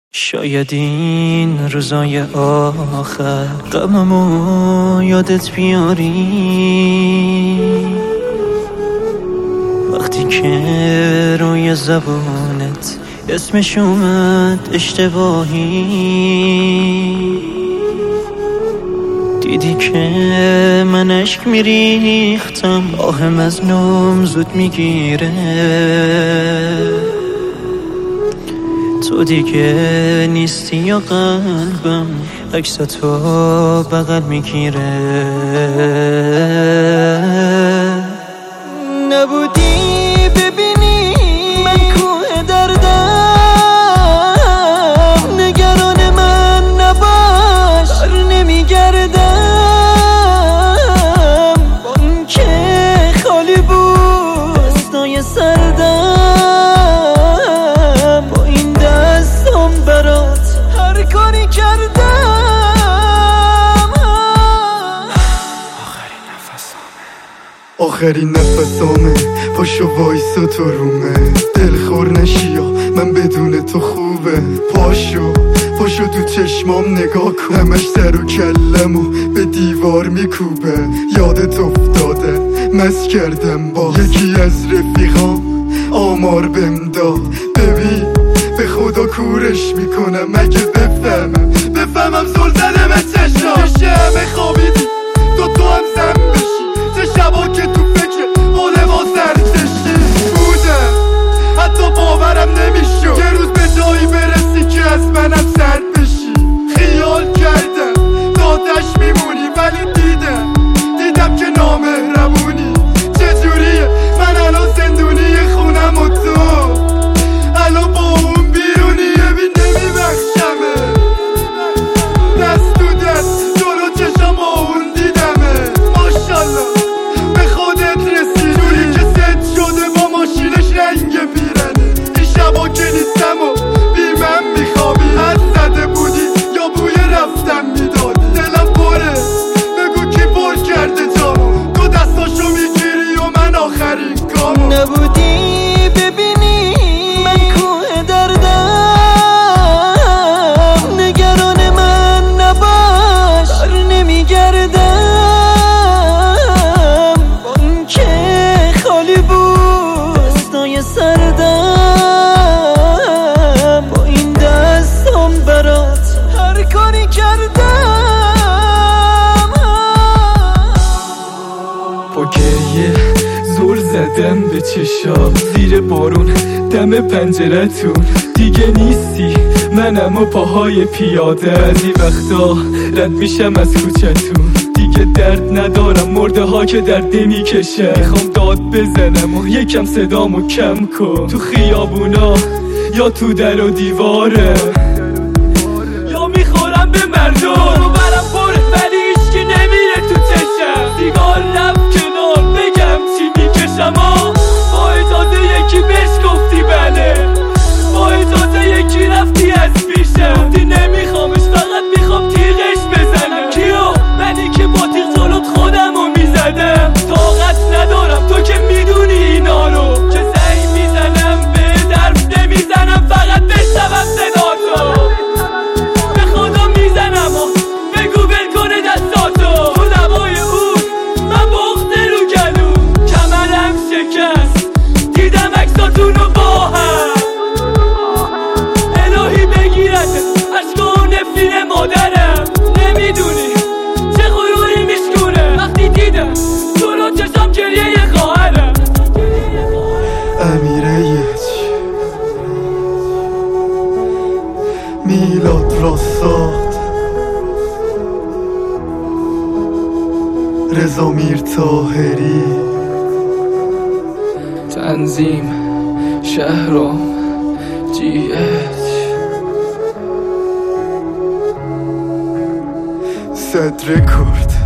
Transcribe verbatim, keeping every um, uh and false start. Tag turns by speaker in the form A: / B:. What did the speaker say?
A: شاید این روزای آخر غممو یادت بیاری، وقتی که روی زبانت اسمش اومد اشتباهی، دیدی که من اشک میریختم، آهم از نوم زود میگیره، تو دیگه نیستی یا قلبم عکستو بغل میگیره. نبودی ببینی من کوه دردم، نگران من نباش بر نمیگردم، با این که خالی بود دستای سردم، با این دستم برات هر کاری کردم.
B: آخرین نفسامه آخرین نفسامه پاشو وایسا تو رومه، دلخور نشیا من بدون تو خوبه، پاشو پاشو تو چشمام نگاه کن، همش سر و کلمو به دیوار میکوبه، یادت افتاده مست کردم با یکی از رفیقام، آمار بهم داد ببین به خدا کورش میکنم، مگه بفهمم بفهمم زل زده به چشم، همه خوابیدی تو تو هم زن بشی، چه شبا که تو فکر حاله ما سرکشی بودم، حتی باورم نمیشد یه روز به جایی برسی که از منم سرد بشی، خیال کردم دادش میمونی ولی دیدم دیدم که نامهربونی، چجوریه من الان زندونی خونم و تو الان با اون بیرونیه، بی نمیبخشمه دست تو دست جلو چشم با اون دیدمه، ماشالله به خودت رسید جوری که ست شده با ماشینش رنگ پیرنه، این شبا که نیستم و بی من میخوابی، حد زده بودی یا بوی رفتم میدادی، دلم پره بگو کی پر کرده جامو، تو دستاشو میگیری و من آخرین کامو.
A: نبودی ببینی من کوه دردم، نگران من نباش بر نمیگردم، با این که خالی بود دستای سردم، با این دستم برات هر کاری کردم.
C: با گریه زل زدم به چشام زیر بارون دم پنجرتون، دیگه نیستی منم و پاهای پیاده، از این وقتا رد میشم از کوچتون، دیگه درد ندارم مرده ها که درد نمیکشم، میخوام داد بزنم و یکم صدامو کم کن، تو خیابونا یا تو در و دیواره یا میخورم به مردم، رو برم پره ولی هیچکی نمیره تو چشم، دیگار رفت کنار بگم چی میکشم، با اجازه یکی بهش گفتی بله، با اجازه یکی رفتی از پیشم، دی نمیخوامش فقط میخوام تیغش بزنم، کیو؟ منی که با تیغ جلوت خودمو میزدم، طاقت ندارم تو که میدونی اینا رو، که زنگ میزنم به درف نمیزنم فقط بشنوم صداتو، به خدا میزنم و بگو بل کنه دستاتو، تو دمای اون من بخته رو گلو، کمرم شکست دیدم عکساتونو با هم، الهی بگیرد عشقا و نفرین مادرم، نمیدونی چه غروری میشکونه وقتی دیدم تو رو چشم گریه خواهرم.
B: امیره یچ میلاد راستاد رضا میر طاهری،
C: تنظیم شهرام جی اچ،
B: صد رکورد.